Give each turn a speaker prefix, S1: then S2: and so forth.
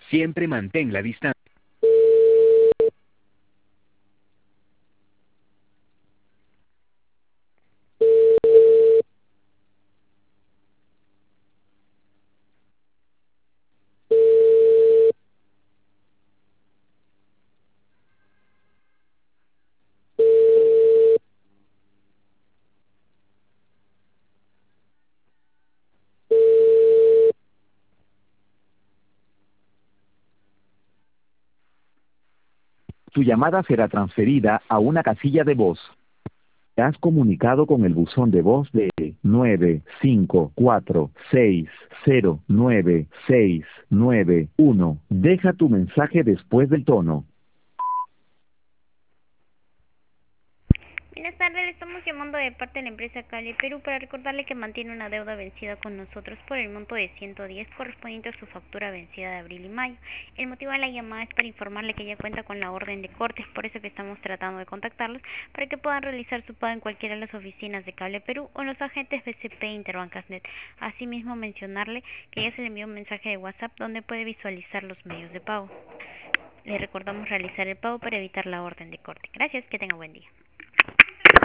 S1: Siempre mantén la distancia.
S2: Tu llamada será transferida a una casilla de voz. Te has comunicado con el buzón de voz de 954609691. Deja tu mensaje después del tono.
S3: Buenas tardes, le estamos llamando de parte de la empresa Cable Perú para recordarle que mantiene una deuda vencida con nosotros por el monto de 110 correspondiente a su factura vencida de abril y mayo. El motivo de la llamada es para informarle que ya cuenta con la orden de cortes, por eso que estamos tratando de contactarlos para que puedan realizar su pago en cualquiera de las oficinas de Cable Perú o en los agentes BCP e Interbancasnet. Asimismo, mencionarle que ya se le envió un mensaje de WhatsApp donde puede visualizar los medios de pago. Le recordamos realizar el pago para evitar la orden de corte. Gracias, que tenga buen día.